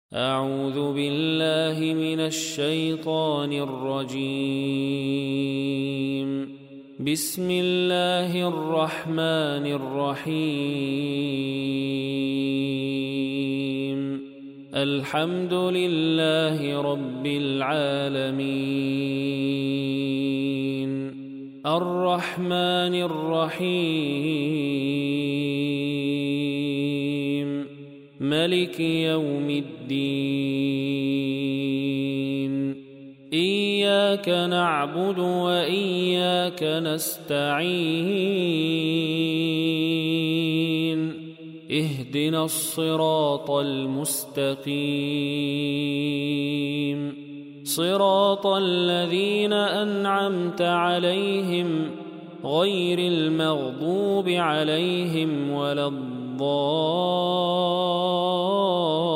أعوذ بالله من الشيطان الرجيم. بسم الله الرحمن الرحيم. الحمد لله رب العالمين الرحمن الرحيم ملك يوم الدين. إياك نعبد وإياك نستعين. اهدنا الصراط المستقيم صراط الذين أنعمت عليهم غير المغضوب عليهم ولا الضالين.